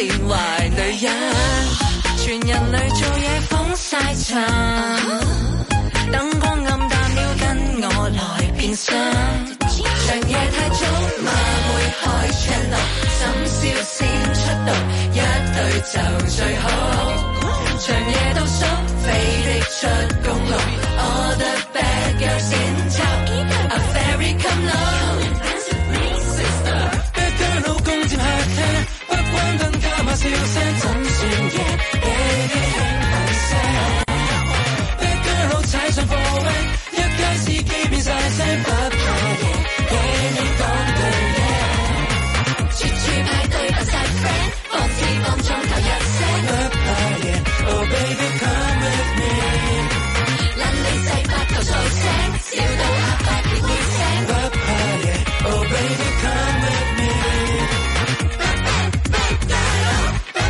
變壞女人，全人類做嘢風曬場，燈光暗淡了跟我來變身，長夜太早馬會開 channel， 深宵先出道，一對就最好，長夜到數飛的出公路 ，All the bad girls in town are very come low。Dance with me sister，bad girl 老公接客廳，不關燈加碼笑聲，怎算夜？Baby 輕輕聲 ，bad girl 老踩上貨位，一街司機變晒聲，不怕夜，俾你講對嘢，處處派對扮晒 friend， 放肆放縱頭一聲，不怕夜。Oh baby come with me， 懶你細拍頭嘈聲，笑到阿伯叫叫聲，不怕夜。Oh baby come with me，bad girl，不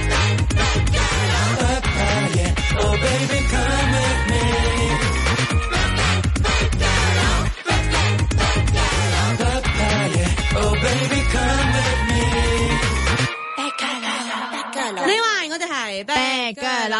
怕夜。Oh baby come with me，bad girl，不怕夜。Oh baby come with me，bad girl， 你話我哋係 bad girl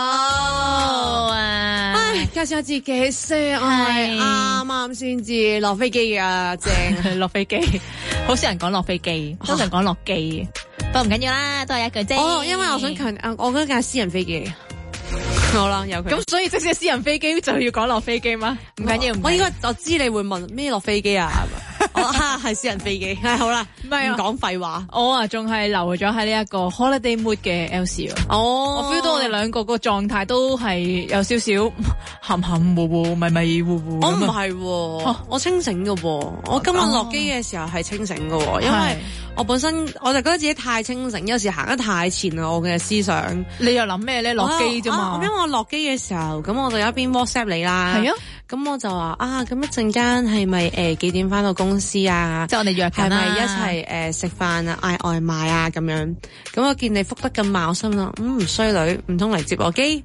唉，介紹下自己先，我係啱啱先至落飛機啊，正落飛機，好少人講落飛機，通常講落機，不過唔緊要啦，都係一句啫。 哦，因為我想強，我嗰架私人飛機。好啦，有佢。 咁所以即使係私人飛機就要講落飛機嗎？唔緊要， 我知你會問咩落飛機啊？係私人飛機。係好啦，唔講廢話。 我啊仲係留咗喺呢一個 holiday mood 嘅 Elsie 我 feel 到我哋兩個個狀態都係有少少含含糊糊、迷迷糊糊。 我唔係，我清醒嘅喎。我今日落機嘅時候係清醒嘅喎，因為我本身我就覺得自己太清醒，有時行得太前啦，我嘅思想。 你又諗咩咧？落機啫嘛。 因為我落機嘅時候，咁我就有一邊 WhatsApp 你啦。 係啊。 咁我就話咁一陣間係咪幾點返到公司啊？ 即係我哋約緊啦。 係咪一齊食飯啊？嗌外賣啊咁樣。咁我見你覆得咁慢，我心諗衰女，唔通嚟接我機？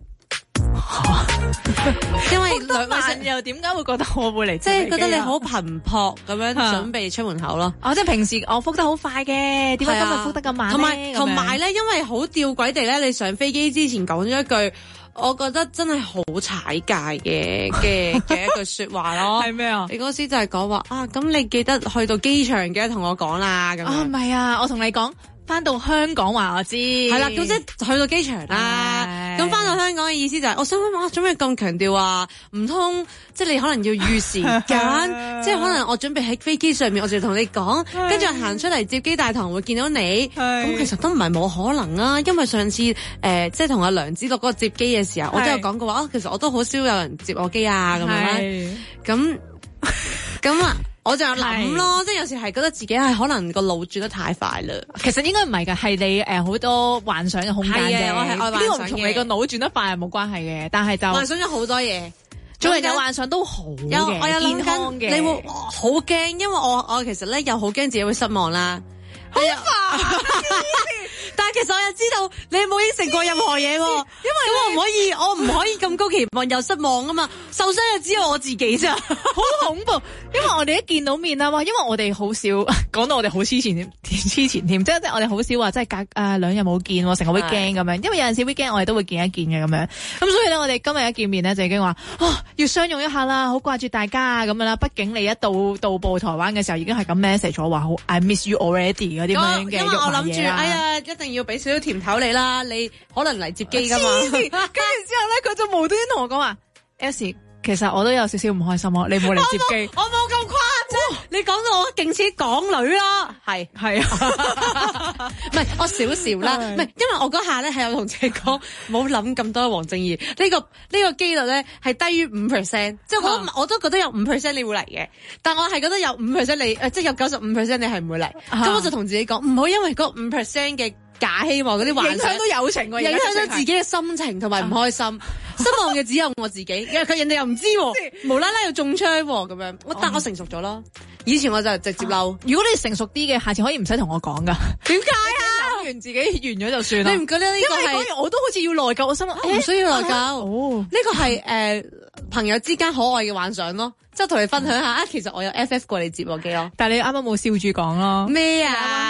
因為兩晚又點解會覺得我會嚟？ 即係覺得你好頻撲咁樣準備出門口咯。 即係平時我覆得好快嘅，點解今日覆得咁慢咧？ 同埋咧，因為好吊詭地咧，你上飛機之前講咗一句，我覺得真係好踩界嘅一句說話咯。 係咩啊？ 你嗰時就係講話咁你記得去到機場嘅同我講啦咁。 唔係啊，我同你講。翻到香港話我知， 係啦，咁即係去到機場啦。咁翻到香港嘅意思就係，我想問做咩咁強調啊？唔通即係你可能要預時間，即係可能我準備喺飛機上面，我就同你講，跟住行出嚟接機大堂會見到你。咁其實都唔係冇可能啊，因為上次即係同阿梁子樂嗰個接機嘅時候，我都有講過話，其實我都好少有人接我機啊咁樣啦。咁啊。我就諗咯，即係有時係覺得自己係可能個腦轉得太快啦。 其實應該唔係㗎，係你好多幻想嘅空間啫。 我係愛幻想嘅。呢個同你個腦轉得快係冇關係嘅，但係就幻想咗好多嘢。 做人有幻想都好嘅， 我有健康嘅。 你會好驚，因為我其實咧又好驚自己會失望啦。好煩！但係其實我又知道你冇應承過任何嘢喎，因為我唔可以咁高期望又失望啊嘛，受傷就只有我自己咋， 好恐怖！因為我哋一見到面啦，因為我哋好少講到我哋好黐纏添，即係我哋好少話即係隔2日冇見，成日會驚咁樣。因為有陣時 weekend 我哋都會見一見嘅咁樣，咁所以咧我哋今日一見面咧就已經話要相擁一下啦，好掛住大家咁樣啦。畢竟你一到埗台灣嘅時候已經係咁 message 我話好 I miss you already 嗰啲咁樣嘅。 因為我諗住一定要俾少少甜頭你啦，你可能嚟接機噶嘛。 跟住之後咧，佢就無端端同我講話 Elsie 其實我都有少少唔開心咯，你冇嚟接機。 我冇咁誇張，你講到我勁似港女啦。係啊， 唔係我少少啦，唔係因為我嗰下咧係有同自己講，冇諗咁多黃正義呢個機率咧係低於5%，即係我都覺得有5%你會嚟嘅，但我係覺得有5% 你即係有95%你係唔會嚟，咁我就同自己講唔好因為嗰5% 嘅假希望嗰啲幻想影響到友情， 影響咗自己嘅心情同埋唔開心，失望嘅只有我自己，因為人哋又唔知無啦啦又中槍咁樣，但我成熟咗咯。以前我就直接嬲。 如果你成熟啲嘅，下次可以唔使同我講噶。 點解啊？ 講完自己完咗就算啦。 你唔覺得呢個係？因為講完我都好似要內疚，我心諗唔需要內疚。呢個係朋友之間可愛嘅幻想咯，即係同你分享下其實我有 FF 過嚟接我機咯。 但係你啱啱冇笑住講咯。 咩啊？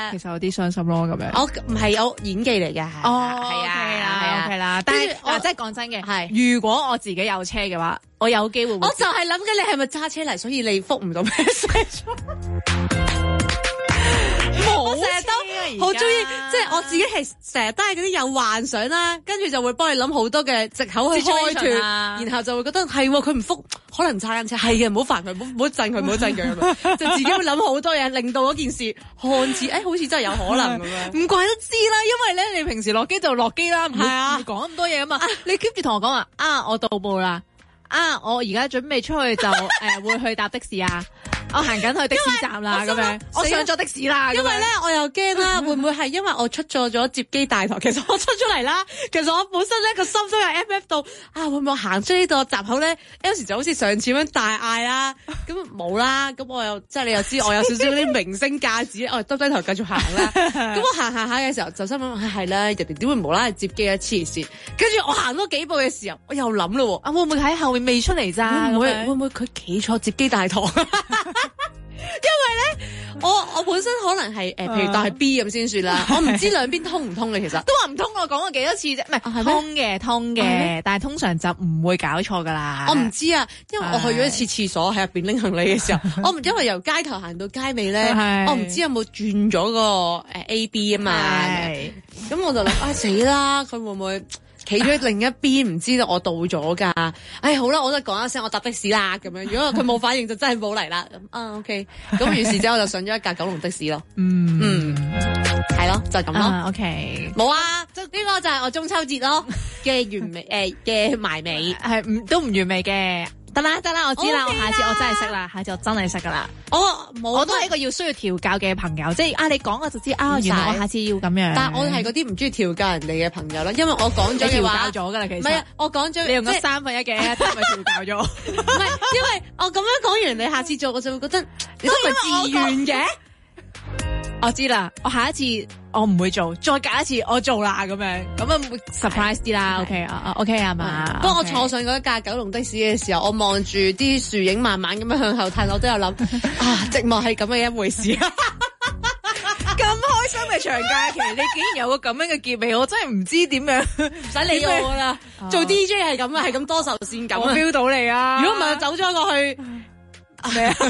其實有啲傷心咯咁樣。 我唔係有演技嚟嘅。 哦， 係啊 ，OK 啦。但係我真係講真嘅， 係如果我自己有車嘅話，我有機會。 我就係諗緊你係咪揸車嚟，所以你覆唔到 message。我成日都好中意，即係我自己係成日都係嗰啲有幻想啦，跟住就會幫你諗好多嘅藉口去開脫，然後就會覺得係佢唔覆，可能揸緊車，係嘅，唔好煩佢，唔好震佢，唔好震佢，就自己會諗好多嘢，令到嗰件事看似好似真係有可能咁樣。 唔怪得知啦，因為咧你平時落機就落機啦，唔會講咁多嘢啊嘛。你 keep 住同我講話我到步啦，我而家準備出去就會去搭的士啊。我行緊去的士站啦，咁樣我上咗的士啦。因為咧，我又驚啦，會唔會係因為我出咗接機大堂？其實我出咗嚟啦，其實我本身咧個心都有 FF 到會唔會行出呢度閘口咧？有時就好似上次咁樣大嗌啦，咁冇啦。咁我又即係你又知我有少少啲明星架子，我耷低頭繼續行啦。咁我行下嘅時候就心諗係啦，人哋點會無啦啦接機一黐線？跟住我行多幾步嘅時候，我又諗咯，會唔會喺後面未出嚟咋？會唔會佢企錯接機大堂？因為咧，我本身可能係譬如當係 B 咁先算啦，我唔知兩邊通唔通嘅，其實都話唔通，我講過幾多次啫，唔係通嘅，但係通常就唔會搞錯噶啦。我唔知啊，因為我去咗一次廁所喺入邊拎行李嘅時候，我唔因為由街頭行到街尾咧，我唔知有冇轉咗個AB 啊嘛，咁我就諗死啦，佢會唔會企咗另一邊，唔知道我到咗㗎。好啦，我都講一聲，我搭的士啦咁樣。如果佢冇反應，就真係冇嚟啦。OK。咁於是之後我就上咗一架九龍的士咯。係咯，就咁咯。OK。冇啊，呢個就係我中秋節咯嘅完美嘅埋尾，都唔完美嘅。得啦，我知啦，我下次我真係識啦，下次我真係識噶啦。我都係一個要需要調教嘅朋友，即係你講我就知原來我下次要咁樣。但係我係嗰啲唔中意調教人哋嘅朋友啦，因為我講咗嘅話，調教咗噶啦，其實。唔係啊，我講咗，你用咗1/3嘅，都係咪調教咗？唔係，因為我咁樣講完，你下次做我就會覺得你都唔係自願嘅。我知啦，我下一次我唔會做，再隔一次我做啦，咁樣會 surprise 啲啦。OK 係嘛？不過我坐上嗰一架九龍的士嘅時候，我望住啲樹影慢慢咁樣向後褪，我都有諗寂寞係咁嘅一回事。咁開心嘅長假期，你竟然有個咁樣嘅結尾，我真係唔知點樣。唔使理我啦，做 DJ 係咁啊，係咁多愁善感。我 feel 到你啊！如果唔係走咗過去。咩啊？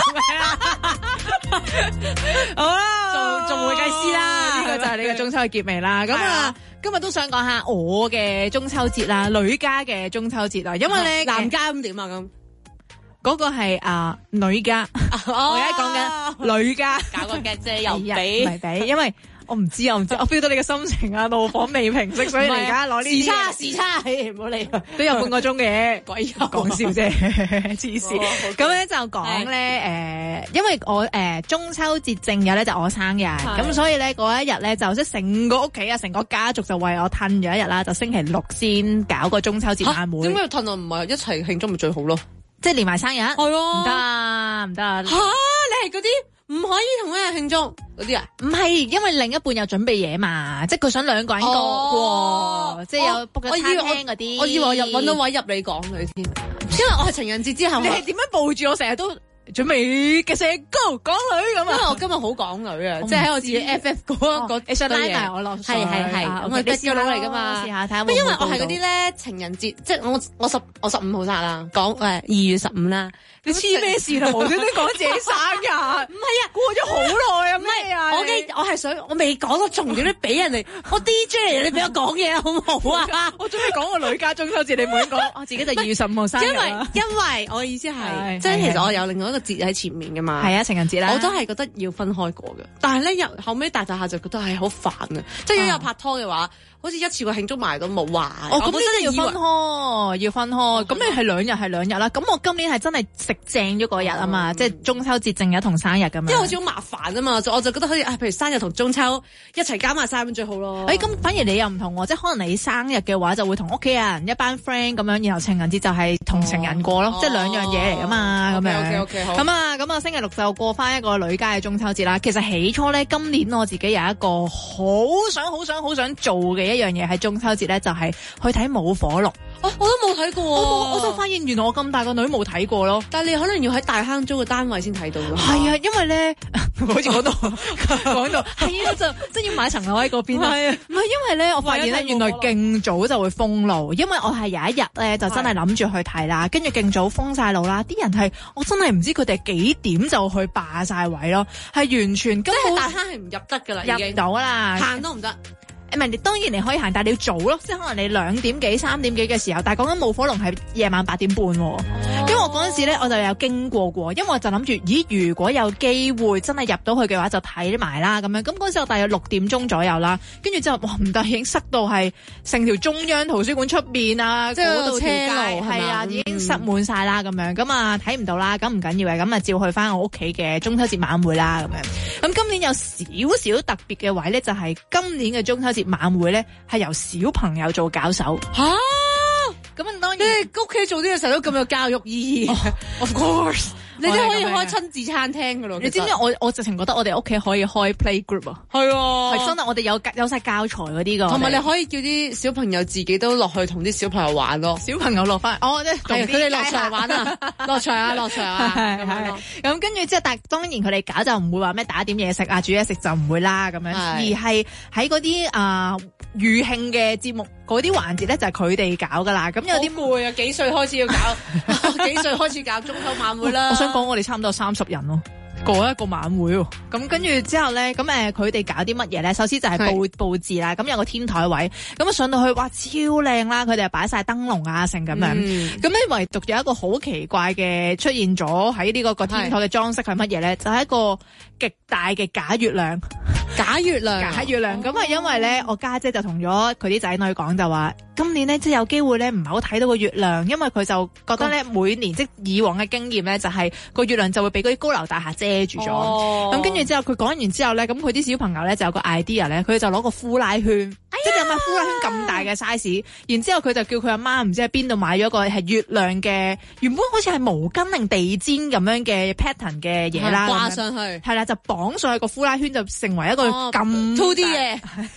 好啦，做會計師啦，呢個就係你嘅中秋嘅結尾啦。咁今日都想講下我嘅中秋節啦，女家嘅中秋節啊，因為咧男家咁點啊咁？嗰個係女家，我而家講緊女家，搞個嘅啫，又俾，因為。我唔知，我 feel 到你嘅心情啊，怒火未平息，所以你而家攞呢啲時差，唔好理，都有半個鐘嘅，鬼講笑啫，黐線。咁咧就講咧，因為我中秋節正日咧就我生日，咁所以咧嗰一日咧就即係成個屋企啊，成個家族就為我褪咗一日啦，就星期六先搞個中秋節晚會。點解要褪啊？唔係一齊慶祝咪最好咯？即係連埋生日？係咯，唔得啊，唔得啊！嚇，你係嗰啲？唔可以同一日慶祝嗰啲啊？唔係，因為另一半有準備嘢嘛，即係佢想兩個人過，即係有 book 咗餐廳嗰啲。我以為我揾到位入你講佢添，因為我係情人節之後。你係點樣抱住我成日都準備嘅寫高港女咁啊？因為我今日好港女啊，即係喺我自己 FF 嗰你想拉埋我落水。係，咁我啲叫佬嚟噶嘛。試下睇下。因為我係嗰啲咧情人節，即係我15號生日啦，講2月15啦。你黐咩事啦？無端端講自己生日，唔係啊，過咗好耐啊，咩啊？我係想，我未講到重點，都俾人哋，我 DJ 嚟，你俾我講嘢好唔好啊？我準備講個女家中秋節，你唔好講，我自己就2月15號生日。因為我意思係，即係其實我有另外一個節喺前面噶嘛。係啊，情人節啦。我都係覺得要分開過嘅，但係咧後尾大下就覺得係好煩啊！即係如果有拍拖嘅話。好似一次過慶祝埋都冇話，咁呢啲要分開，咁你係2日啦。咁我今年係真係食正咗嗰日啊嘛，即係中秋節正日同生日咁樣。因為好似好麻煩啊嘛，我就覺得好似譬如生日同中秋一齊加埋晒咁最好咯。咁反而你又唔同喎，即係可能你生日嘅話就會同屋企人一班 friend 咁樣，然後情人節就係同情人過咯，即係兩樣嘢嚟噶嘛咁樣。OK，好。咁啊，星期六就過翻一個女家嘅中秋節啦。其實起初咧，今年我自己有一個好想做嘅一樣嘢喺中秋節咧，就係去睇舞火龍。我都冇睇過，我就發現原來我咁大個女冇睇過咯。但係你可能要喺大坑租個單位先睇到咯。係啊，因為咧好似講到係啊，就即係要買層樓喺嗰邊啊。係啊，唔係因為咧，我發現咧原來勁早就會封路，因為我係有一日咧就真係諗住去睇啦，跟住勁早封晒路啦，啲人係我真係唔知佢哋幾點就去霸晒位咯，係完全根本大坑係唔入得噶啦， 入唔到啦， 行都唔得。 唔係，當然你可以行，但係你要早咯，即係可能你2點幾、3點幾嘅時候，但係講緊舞火龍係夜晚8點半喎。因為我嗰陣時咧，我就有經過，因為我就諗住，咦，如果有機會真係入到去嘅話，就睇埋啦咁樣。咁嗰陣時我大約6點鐘左右啦，跟住之後，哇唔得，已經塞到係成條中央圖書館出邊啊，即係嗰度條街係啊，已經塞滿晒啦咁樣。咁啊睇唔到啦，咁唔緊要嘅，咁啊照去翻我屋企嘅中秋節晚會啦咁樣。咁今年有少少特別嘅位咧，就係今年嘅中秋節晚會咧係由小朋友做搞手吓，咁當然屋企做呢個時候都咁有教育意義。Of course， 你都可以開親子餐廳噶咯。 你知唔知我直情覺得我哋屋企可以開 playgroup 啊？係啊，係真係我哋有晒教材嗰啲噶， 同埋你可以叫啲小朋友自己都落去同啲小朋友玩咯。 小朋友落翻，即係同佢哋落場玩啊，落場啊，咁樣。咁跟住之後，但當然佢哋搞就唔會話咩打點嘢食啊，煮嘢食就唔會啦咁樣，而係喺嗰啲餘慶嘅節目嗰啲環節咧，就係佢哋搞噶啦。咁有啲攰啊，幾歲開始要搞？幾歲開始搞中秋晚會啦？ 我想講我哋差唔多30人咯。過一個晚會喎，咁跟住之後咧，咁佢哋搞啲乜嘢咧？首先就係佈置啦，咁有個天台位，咁啊上到去，哇超靚啦！佢哋係擺晒燈籠啊，成咁樣，咁咧唯獨有一個好奇怪嘅出現咗喺呢個天台嘅裝飾係乜嘢咧？就係一個極大嘅假月亮。假月亮，咁係因為咧，我家姐就同咗佢啲仔女講就話，今年咧即係有機會咧唔係好睇到個月亮，因為佢就覺得咧每年即以往嘅經驗咧就係個月亮就會俾嗰啲高樓大廈遮住咗。咁跟住之後佢講完之後咧，咁佢啲小朋友咧就有個 idea 咧，佢就攞個呼拉圈，即係有埋呼拉圈咁大嘅 size，然之後佢就叫佢阿媽唔知喺邊度買咗個係月亮嘅，原本好似係毛巾定地氈咁樣嘅 pattern 嘅嘢啦， 掛上去， 係啦，就綁上去個呼拉圈就成為一個咁 2D 嘅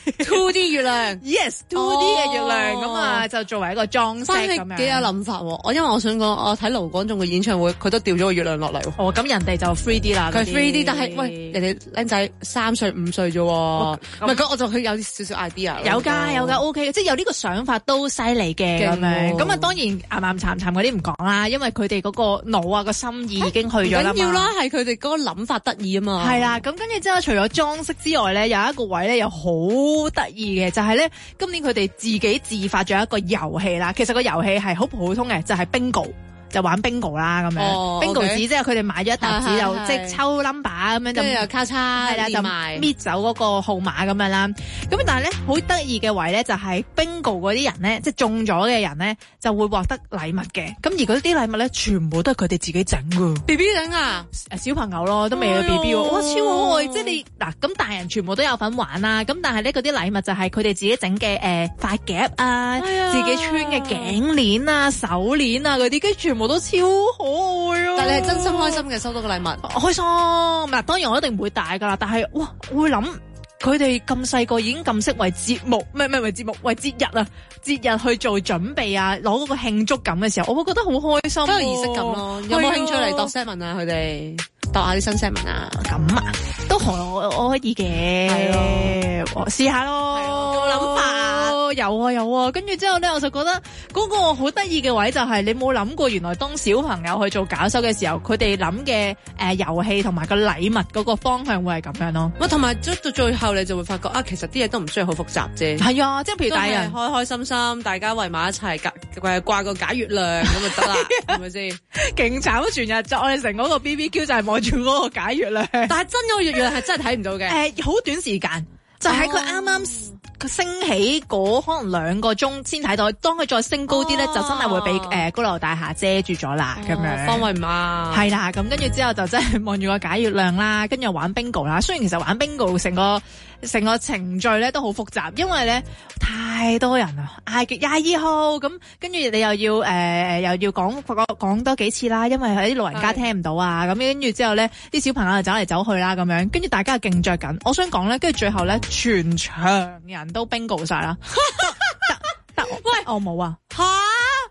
2D 月亮 ，yes 2D 嘅月亮，咁啊就作為一個裝飾咁樣， 幾有諗法喎。因為我想講，我睇盧廣仲嘅演唱會，佢都掉咗個月亮落嚟。 咁人哋就 3D 啦， 佢 3D， 但係喂，人哋僆仔3歲5歲啫，唔係咁，我就佢有啲少少 idea。有㗎 ，OK， 即係有呢個想法都犀利嘅咁樣。咁啊當然岩岩慘慘嗰啲唔講啦，因為佢哋嗰個腦啊個心意已經去咗啦嘛。緊要啦，係佢哋嗰個諗法得意啊嘛。係啦，咁跟住之後除咗裝飾之外咧，有一個位咧又好得意嘅，就係咧今年佢哋自己自發咗一個遊戲啦。其實個遊戲係好普通嘅，就係 bingo。就玩 bingo 啦咁樣，bingo 紙即係佢哋買咗一沓紙就即係抽 number 咁樣就又交叉，係啦就搣走嗰個號碼咁樣啦。咁但係咧好得意嘅位咧就係 bingo 嗰啲人咧，即係中咗嘅人咧就會獲得禮物嘅。咁而嗰啲禮物咧全部都係佢哋自己整噶 ，BB 整啊，小朋友咯都未有 BB，哇超可愛！即係你嗱咁大人全部都有份玩啦。咁但係咧嗰啲禮物就係佢哋自己整嘅髮夾啊，自己穿嘅頸鏈啊、手鏈啊嗰啲，跟住全部都超可愛啊！但係你係真心開心嘅收到個禮物，開心嗱。當然我一定唔會帶噶啦，但係哇，會諗佢哋咁細個已經咁識為節目，唔係為節目，為節日啊，節日去做準備啊，攞嗰個慶祝感嘅時候，我會覺得好開心，都有儀式感咯。有冇興趣嚟度 set 文啊？佢哋度下啲新 set 文啊？咁啊，都我可以嘅，我試下咯。有諗法。有啊，跟住之後咧，我就覺得嗰個好得意嘅位就係你冇諗過，原來當小朋友去做搞手嘅時候，佢哋諗嘅遊戲同埋個禮物嗰個方向會係咁樣咯。同埋到最後你就會發覺其實啲嘢都唔需要好複雜啫。係啊，即係譬如大人開開心心，大家圍埋一齊掛個假月亮咁就得啦，係咪先？勁慘，全日就我哋成嗰個 BBQ 就係望住嗰個假月亮，但係真嗰個月亮係真係睇唔到嘅。好短時間，就喺佢啱啱升起嗰可能2個鐘先睇到，當佢再升高啲咧，就真係會俾高樓大廈遮住咗啦，咁樣方位唔啱。係啦，咁跟住之後就真係望住個假月亮啦，跟住玩 bingo 啦。雖然其實玩 bingo 成個程序咧都好複雜，因為咧太多人啦，嗌22號咁，跟住你又要講多幾次啦，因為啲老人家聽唔到啊，咁跟住之後咧啲小朋友就走嚟走去啦，咁樣跟住大家勁着緊。我想講咧，跟住最後咧全場人都 bingo 晒啦。得，喂，我冇啊。吓！但係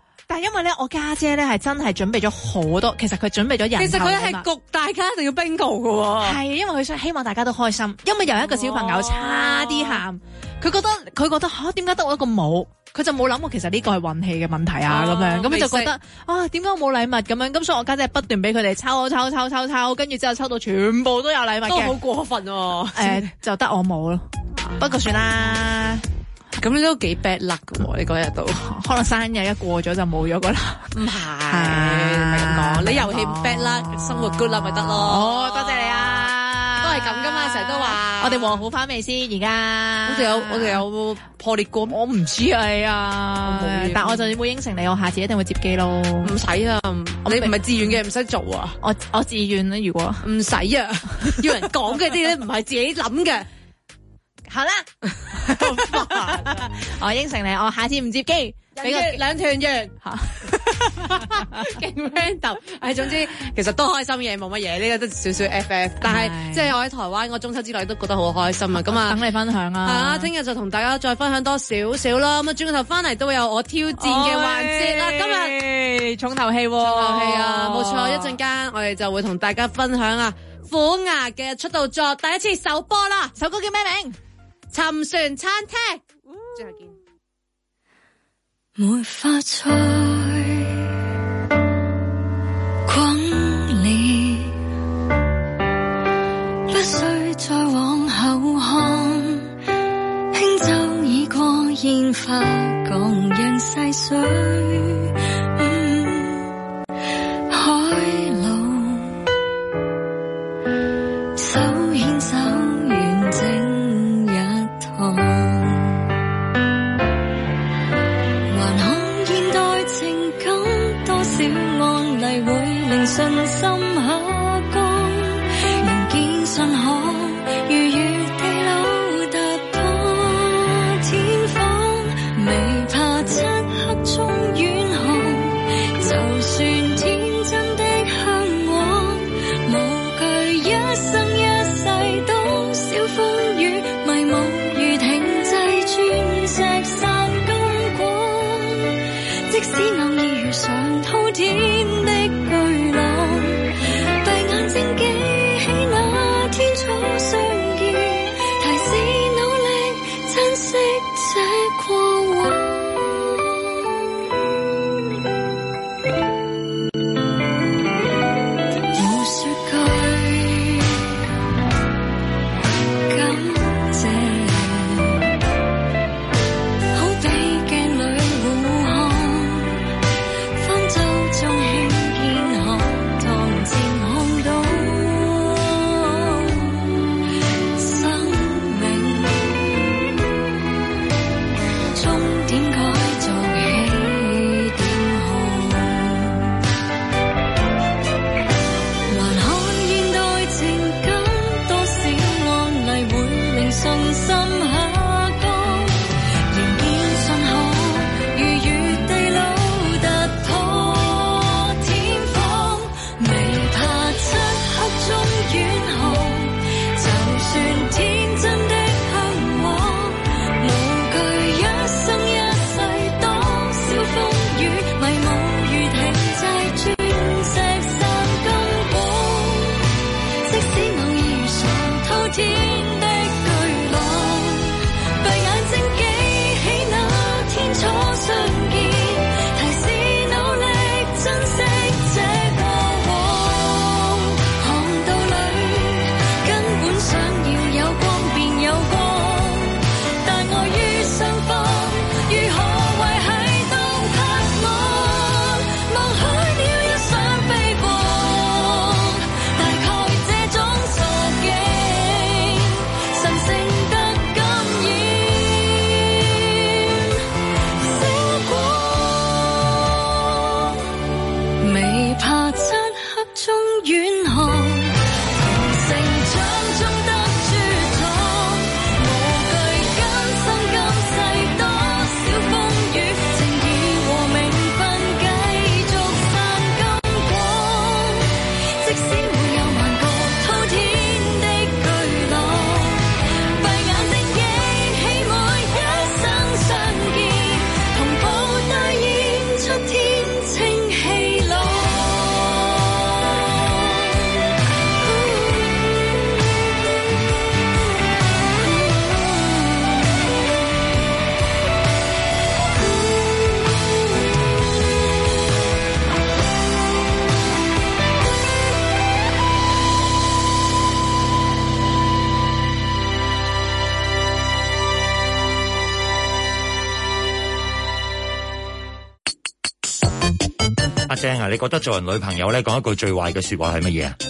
因為咧我家姐咧係真係準備咗好多，其實佢準備咗人頭禮物。 其實佢係焗大家一定要 bingo 㗎喎。 係，因為佢想希望大家都開心。因為有一個小朋友差啲喊，佢覺得嚇點解得我一個冇？佢就冇諗過其實呢個係運氣嘅問題啊咁樣，咁佢就覺得點解我冇禮物咁樣？咁所以我家姐不斷俾佢哋抽，跟住之後抽到全部都有禮物嘅， 都好過分喎。 就得我冇咯。不過算啦。 咁你都幾 bad luck 㗎喎，你嗰日都可能生日一過咗就冇咗㗎啦。 唔係咁講，你遊戲 bad luck，生活 good luck 咪得咯。 多謝你啊， 都係咁噶嘛，成日都話。 我哋和好翻未先？而家我哋有破裂過， 我唔知啊，但我就會應承你，我下次一定會接機咯。 唔使啊，你唔係自願嘅，唔使做啊。 我自願啦，如果唔使啊，要人講嘅啲咧，唔係自己諗嘅。 好啦，我應承你，我下次唔接機，俾個兩團圓勁 random。總之其實都開心嘅，冇乜嘢，呢個都少少 FF。但係即係我喺台灣個中秋之內都覺得好開心啊！咁啊， 等你分享啊！ 係啊，聽日就同大家再分享多少少啦。咁啊，轉個頭翻嚟都會有我挑戰嘅環節啦。今日重頭戲啊，冇錯，一陣間我哋就會同大家分享啊虎牙嘅出道作第一次首播啦。 首歌叫咩名？ 沉船餐廳。之後見。 沒法再轟烈，不需再往後看，輕舟已過煙花降人細水，海路手牽手完整一趟，案例會令信心下降，仍見信項如月地老突破天荒，未怕漆黑中遠航， 阿鄭啊，你覺得做人女朋友咧講一句最壞嘅說話係乜嘢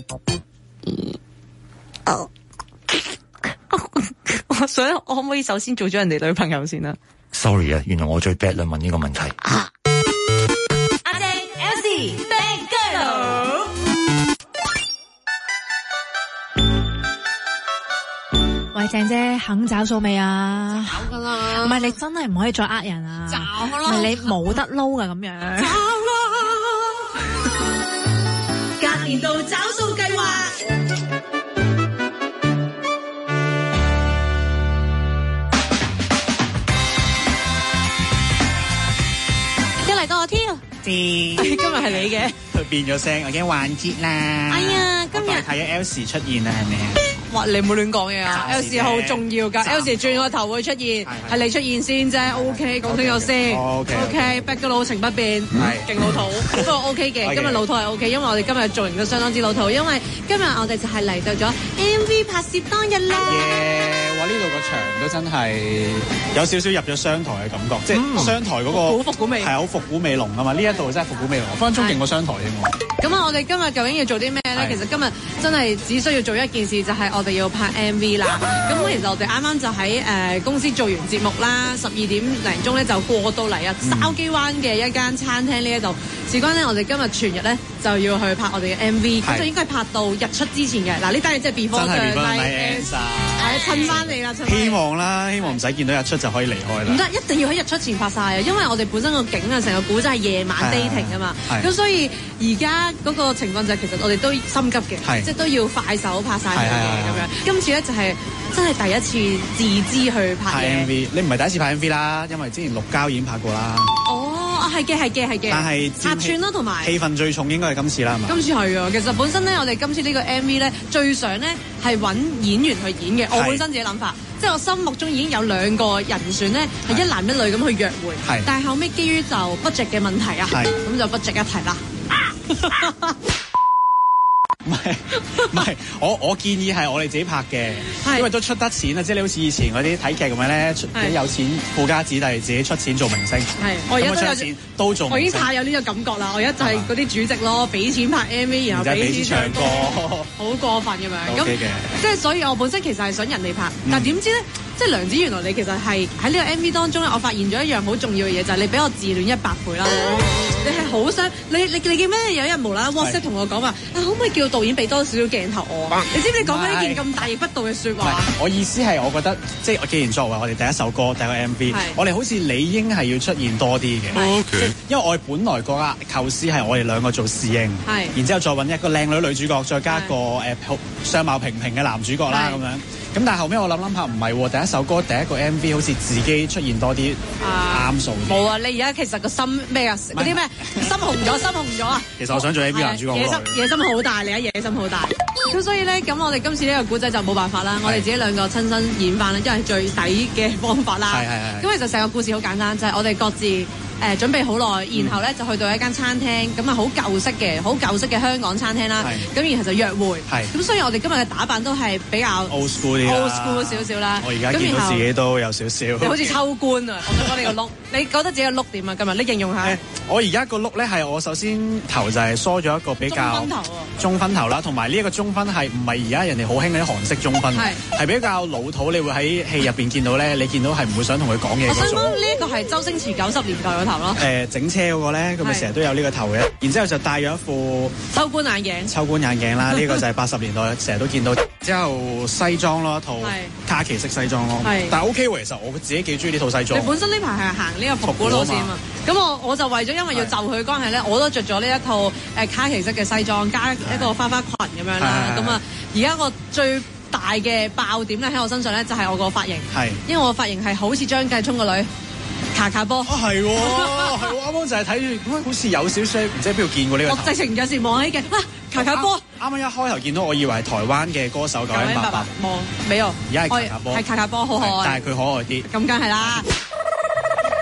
啊？ 我想我可唔可以首先做咗人哋女朋友先啊 ？Sorry 啊，原來我最 bad 啦，問呢個問題。 阿鄭 Elsie Bang Girl。 喂，鄭姐肯找數未啊？ 搞㗎啦， 唔係你真係唔可以再呃人啊！ 找啦， 唔係你冇得撈噶咁樣。 找啦， 隔年度找數計劃。 一嚟到我挑， 今今日係你嘅。 佢變咗聲，我已經幻節啦。 哎呀，今日我睇咗 Elsie 出現啦，係咪啊？ 哇！你唔好亂講嘢啊！Elsie 好重要㗎，Elsie 轉個頭會出現，係你出現先啫。OK，講清楚先。OK，back 個老情不變，勁老土，不過 OK 嘅。今日老土係 OK，因為我哋今日造型都相當之老土，因為今日我哋就係嚟到咗 MV 拍攝當日啦。 哇！呢度個場都真係有少少入咗商台嘅感覺，即係商台嗰個好復古味， 係好復古味濃啊嘛！呢一度真係復古味濃，分分鐘勁過商台添喎。 咁啊，我哋今日究竟要做啲咩咧？其實今日真係只需要做一件事，就係我哋要拍 MV 啦。咁其實我哋啱啱就喺公司做完節目啦，12點零鐘咧就過到嚟啊筲箕灣嘅一間餐廳呢一度。事關咧，我哋今日全日咧就要去拍我哋嘅 MV，咁就應該係拍到日出之前嘅。嗱，呢單嘢即係 before the night ends，係襯翻你啦， 希望啦，希望唔使見到日出就可以離開啦。 唔得，一定要喺日出前拍晒啊！因為我哋本身個景啊，成個古仔係夜晚 dating 啊嘛，咁所以而家嗰個情況就係其實我哋都心急嘅，即係都要快手拍晒佢嘅咁樣。今次咧就係真係第一次自資去拍 MV，你唔係第一次拍 MV 啦，因為之前綠膠已經拍過啦。 哦，係嘅。 但係客串咯，同埋氣氛最重應該係今次啦，係嘛？ 今次係啊，其實本身咧，我哋今次呢個 MV 咧，最想咧係揾演員去演嘅。我本身自己諗法，即係我心目中已經有2個人選咧，係一男一女咁去約會。但係後尾基於就 budget 嘅問題啊，咁就不值一提啦。 唔係，我建議係我哋自己拍嘅，因為都出得錢啊！即係你好似以前嗰啲睇劇咁樣咧，幾有錢富家子，但係自己出錢做明星。 我而家都有錢都做明星。 我已經太有呢個感覺啦！我而家就係嗰啲主席咯，俾錢拍 MV，然後俾錢唱歌，好過分咁樣。咁即係所以我本身其實係想人哋拍，但係點知咧？即係梁子，原來你其實係喺呢個 MV 當中咧，我發現咗一樣好重要嘅嘢，就係你比我自戀100倍啦。你係好想你記咩？有一日無啦啦 WhatsApp 同我講話，可唔可以叫導演俾多少少鏡頭我？你知唔知你講緊呢件咁大逆不道嘅説話？ 我意思係，我覺得即係既然作為我哋第一首歌、第一個 MV，我哋好似理應係要出現多啲嘅。因為我哋本來個構思係我哋2個做侍應，然之後再揾一個靚女主角，再加一個相貌平平嘅男主角啦咁樣。咁但係後尾我諗下唔係喎，第一首歌第一個 MV 好似自己出現多啲啱數。冇啊！你而家其實個心咩啊？嗰啲咩心紅咗啊！ 其實我想做 MV 男主角野心好大，你而家野心好大。咁所以咧，咁我哋今次呢個古仔就冇辦法啦，我哋自己2個親身演翻啦，因為係最抵嘅方法啦。咁其實成個故事好簡單，就係我哋各自準備好耐，然後咧就去到一間餐廳，咁啊好舊式嘅香港餐廳啦。咁然後就約會。咁所以我哋今日嘅打扮都係比較 old school 少少啦。 我而家見到自己都有少少。 你好似秋官啊！我想講你個 look，你覺得自己個 look 點啊？今日你形容下。 我而家個 look 咧係我首先頭就係梳咗一個比較中分頭啦，同埋呢一個中分係唔係而家人哋好興嗰啲韓式中分，係比較老土。你會喺戲入邊見到咧，你見到係唔會想同佢講嘢嗰種。我想講呢一個係周星馳90年代嗰頭咯。 整車嗰個咧，佢咪成日都有呢個頭嘅，然之後就戴咗一副秋官眼鏡啦， 呢個就係80年代成日都見到。之後西裝咯，一套卡其式西裝咯，但係 OK 喎，其實我自己幾中意呢套西裝。 你本身呢排係行呢個復古路線嘛？咁我就為咗因為要就佢關係咧，我都着咗呢一套卡其式嘅西裝，加一個花裙咁樣啦。咁啊，而家個最大嘅爆點咧喺我身上咧，就係我個髮型。因為我髮型係好似張繼聰個女。卡卡波係喎，啱啱就係睇住，好似有少少，唔知喺邊度見過呢個頭。 我直情有時望起嘅，卡卡波。 啱啱一開頭見到，我以為係台灣嘅歌手988， 冇，而家係卡卡波， 係卡卡波，好可愛， 但係佢可愛啲。 咁梗係啦。咁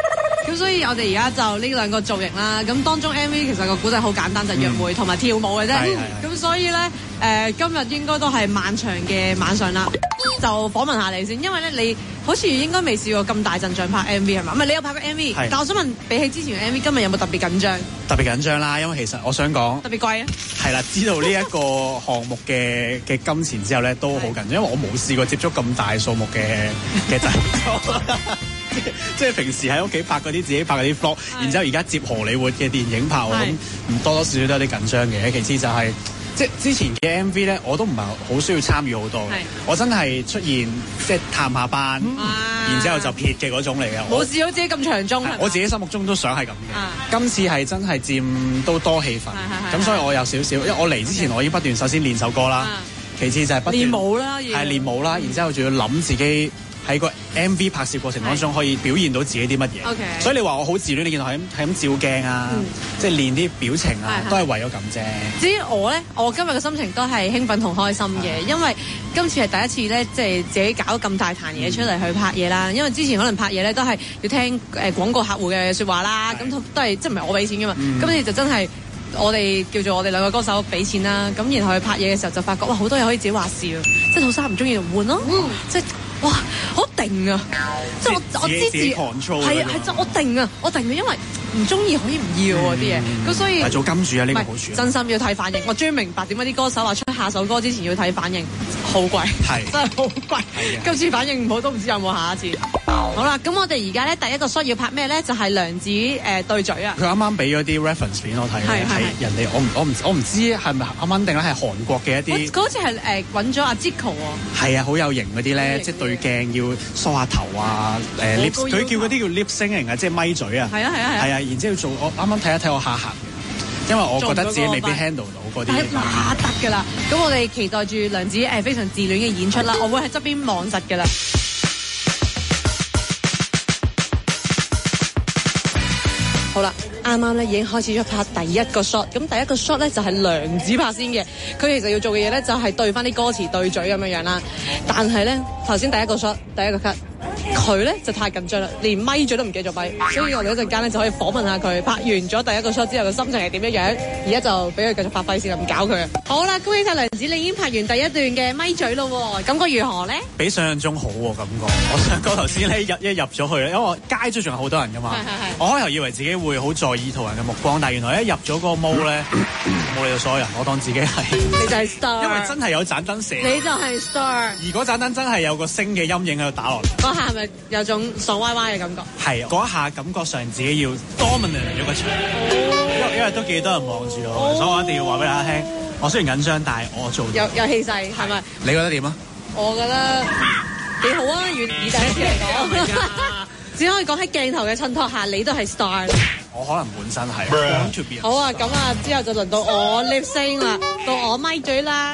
咁所以我哋而家就呢兩個造型啦。咁當中 MV 其實個古仔好簡單，就約會同埋跳舞嘅啫。咁所以咧今日應該都係漫長嘅晚上啦。就訪問下你先，因為咧你好似應該未試過咁大陣仗拍 MV 係嘛？唔係你有拍過 MV，但我想問比起之前嘅 MV，今日有冇特別緊張？ 特別緊張啦，因為其實我想講特別貴啊。係啦，知道呢一個項目嘅金錢之後咧，都好緊張，因為我冇試過接觸咁大數目嘅製作。即係平時喺屋企拍嗰啲自己拍嗰啲 vlog，然之後而家接荷里活嘅電影拍，咁唔多多少少都有啲緊張嘅。其次就係、即係之前嘅 MV 咧，我都唔係好需要參與好多嘅，我真係出現即係探下班，然之後就撇嘅嗰種嚟嘅。 冇試到自己咁長中， 我自己心目中都想係咁嘅。今次係真係佔都多氣氛，咁所以我有少少，因為我嚟之前我已經不斷首先練首歌啦，其次就係不斷練舞啦， 係練舞啦，然之後仲要諗自己喺個 MV 拍攝過程當中可以表現到自己啲乜嘢，所以你話我好自戀，你見到係咁照鏡啊，即係練啲表情啊，都係為咗咁啫。 至於我咧，我今日嘅心情都係興奮同開心嘅，因為今次係第一次咧，即係自己搞咁大壇嘢出嚟去拍嘢啦。因為之前可能拍嘢咧都係要聽廣告客戶嘅説話啦，咁都係即係唔係我俾錢噶嘛，今次就真係我哋叫做我哋兩個歌手俾錢啦，咁然後去拍嘢嘅時候就發覺哇好多嘢可以自己話事啊，即係套衫唔中意就換咯，即係。哇，好定啊！即係我支持，係就我定啊，因為唔中意可以唔要啲嘢，咁所以做金主啊呢個好處。 真心要睇反應，我終於明白點解啲歌手話出下首歌之前要睇反應，好貴，真係好貴。今次反應唔好都唔知有冇下一次。好啦，咁我哋而家咧第一個 shot 要拍咩咧？就係梁子對嘴啊！ 佢啱啱俾咗啲 reference 片我睇，係人哋我唔知係咪啱啱定咧係韓國嘅一啲。佢好似係揾咗阿 Zico 喎。係啊，好有型嗰啲咧，即係對鏡要梳下頭啊，佢叫嗰啲叫 lip syncing 啊，即係咪嘴啊。係啊，然之後做我啱啱睇一睇我下行，因為我覺得自己未必 handle 到嗰啲。得㗎啦，咁我哋期待住梁子非常自戀嘅演出啦，我會喺側邊望實㗎啦。好啦，啱啱咧已經開始咗拍第一個 shot， 咁第一個 shot 咧就係梁子拍先嘅，佢其實要做嘅嘢咧就係對翻啲歌詞對嘴咁樣樣啦，但係咧頭先第一個 shot 第一個 cut。佢咧就太緊張啦，連咪嘴都唔記得咗咪，所以我哋一陣間咧就可以訪問下佢拍完咗第一個 shot 之後嘅心情係點樣樣，而家就俾佢繼續發揮先，唔搞佢。好啦，恭喜晒梁子，你已經拍完第一段嘅咪嘴咯，感覺如何咧？比想象中好喎，感覺。我想講頭先咧一入咗去咧，因為我街都仲有好多人噶嘛，我開頭以為自己會好在意途人嘅目光，但係原來一入咗嗰個 mode 咧，冇理到所有人，我當自己係你就係 star， 因為真係有盞燈射，你就係 star。而嗰盞燈真係有個星嘅陰影喺度打落嚟，嗰下係咪有種爽歪歪嘅感覺？係嗰一下感覺上自己要 dominate 咗個場，因為都幾多人望住我，所以我一定要話俾大家聽。我雖然緊張，但係我做有氣勢，係咪？你覺得點啊？我覺得幾好啊！以第一次嚟講，只可以講喺鏡頭嘅襯托下，你都係 star。我可能本身係。好啊，咁啊，之後就輪到我 lip sync 啦，到我咪嘴啦。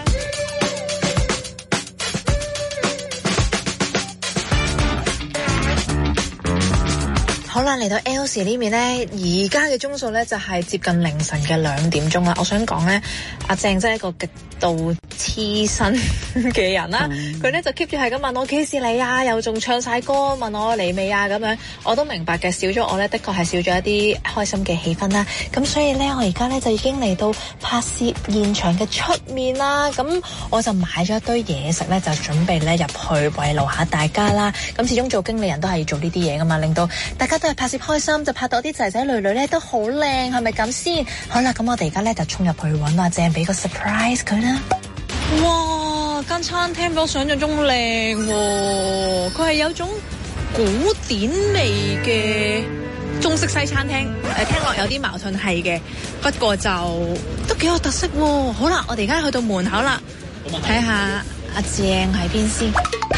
好啦，嚟到 L 時呢邊咧，而家嘅鐘數咧就係接近凌晨嘅2點鐘啦。我想講咧，阿鄭真係一個極度黐身嘅人啦。佢咧就 keep 住係咁問我幾時嚟啊，又仲唱晒歌，問我嚟未啊咁樣。我都明白嘅，少咗我咧，的確係少咗一啲開心嘅氣氛啦。咁所以咧，我而家咧就已經嚟到拍攝現場嘅出面啦。咁我就買咗一堆嘢食咧，就準備咧入去慰勞下大家啦。咁始終做經理人都係要做呢啲嘢噶嘛，令到大家都係拍攝開心，就拍到啲仔仔女女咧都好靚，係咪咁先？好啦，咁我哋而家咧就衝入去揾阿鄭俾個 surprise 佢啦。 哇！間餐廳比我想象中靚喎，佢係有種古典味嘅中式西餐廳。聽落有啲矛盾係嘅，不過就都幾有特色喎。好啦，我哋而家去到門口啦，睇下阿鄭喺邊先。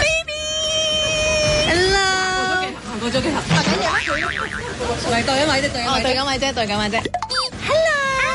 過咗幾頭，嚟對一位啫，對緊位啫。Hello，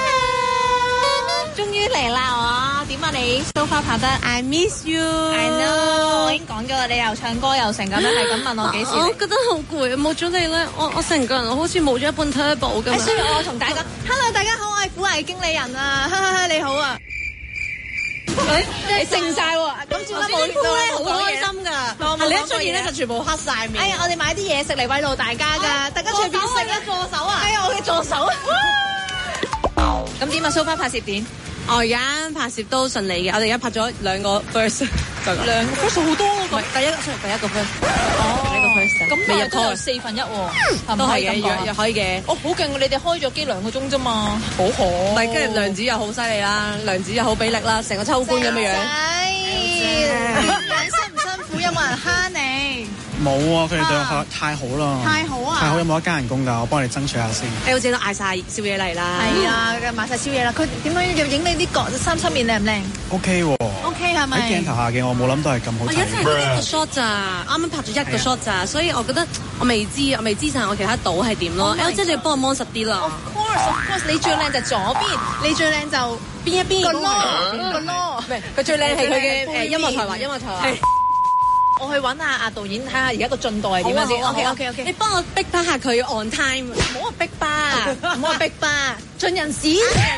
終於嚟啦我，點啊你 so far 拍得 ？I miss you。I know， 我已經講咗啦，你又唱歌又成咁樣，係咁問我幾時？我覺得好攰，冇咗你咧，我成個人好似冇咗一半 turbo 咁。所以我同大家 ，Hello 大家好，我係苦藝經理人啊，你好啊。你靜晒喎，咁轉得冇到咧，好開心㗎。你你一出現咧就全部黑晒面。 哎呀，我哋買啲嘢食嚟慰勞大家㗎，大家隨便食啊！助手啊！哎呀，我嘅助手啊！咁點啊 ？So far 拍攝點？ 我而家拍攝都順利嘅，我哋而家拍咗2個 first， 2個 first 好多喎。 第一個 first， 第一個 first， 咁未入都有4分1喎， 都係嘅，又可以嘅。 哦，好勁！你哋開咗機2個鐘啫嘛，好可。 但係跟住梁子又好犀利啦，梁子又好俾力啦，成個秋官咁嘅樣。 點樣辛唔辛苦？有冇人蝦你？ 冇啊！佢哋對我太好啦， 太好啊！ 太好，有冇得加人工㗎？我幫你爭取下先。 L 姐都嗌晒宵夜嚟啦， 係啊，買晒宵夜啦。佢點樣要影你啲角三七面靚唔靚 ？OK 喎 ，OK 係咪？ 喺鏡頭下嘅我冇諗到係咁好睇。 我而家真係一個 shot 咋，啱啱拍咗1個 shot 咋，所以我覺得我未知晒我其他島係點咯。L 姐你要幫我摸實啲啦。 Of course，你最靚就左邊，你最靚就邊一邊個囉， 唔係佢最靚係佢嘅音樂才華，音樂才華。 我去揾阿導演睇下而家個進度係點樣先。OK， 你幫我逼巴下佢 on time， 唔好話逼巴，唔好話逼巴，盡人事。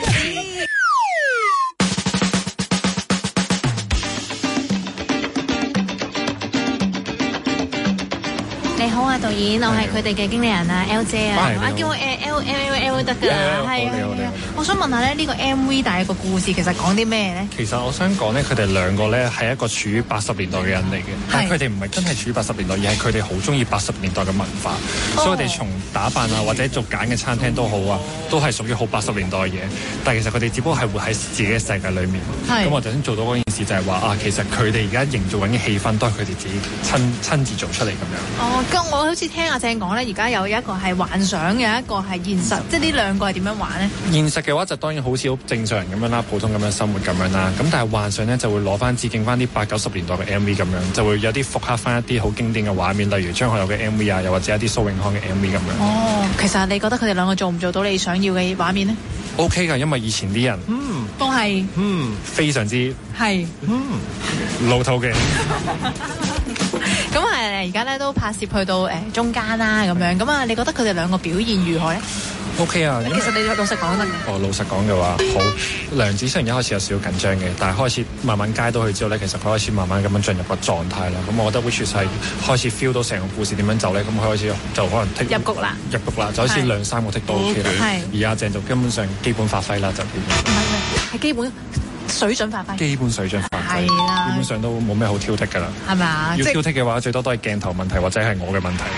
你好啊，導演，我係佢哋嘅經理人啊 ，L 姐啊，叫我L 得㗎，係啊。我想問下咧，呢個 MV 大個故事其實講啲咩咧？ 其實我想講咧，佢哋兩個咧係一個處於80年代嘅人嚟嘅，但係佢哋唔係真係處於80年代，而係佢哋好中意80年代嘅文化，所以我哋從打扮啊或者做揀嘅餐廳都好啊，都係屬於好80年代嘅嘢。但係其實佢哋只不過係活喺自己嘅世界裡面。咁我頭先做到嗰件事就係話啊，其實佢哋而家營造緊嘅氣氛都係佢哋自己親自做出嚟咁樣。 咁我好似聽阿鄭講咧，而家有一個係幻想，有一個係現實，即係呢兩個係點樣玩咧？ 現實嘅話就當然好似好正常人咁樣啦，普通咁樣生活咁樣啦。咁但係幻想咧就會攞翻致敬翻啲80、90年代嘅 MV 咁樣，就會有啲復刻翻一啲好經典嘅畫面，例如張學友嘅 MV 啊，又或者一啲蘇永康嘅 MV 咁樣。 哦，其實你覺得佢哋兩個做唔做到你想要嘅畫面咧 ？OK 㗎，因為以前啲人都係非常之係老土嘅。 咁而家咧都拍攝去到中間啦咁樣，咁啊你覺得佢哋兩個表現如何咧 ？OK 啊， 其實你老實講得嘅。 老實講嘅話，好梁子雖然一開始有少少緊張嘅，但係開始慢慢街到佢之後咧，其實佢開始慢慢咁樣進入個狀態啦。咁我覺得 which 係開始 feel 到成個故事點樣走咧，咁佢開始就可能入局啦，就好似2、3個剔都 OK 啦。而阿鄭就根本上基本發揮啦，就基本上係基本水準發揮， 基本水準發揮，係啦，基本上都冇咩好挑剔㗎啦， 係咪啊？ 要挑剔嘅話，最多都係鏡頭問題或者係我嘅問題。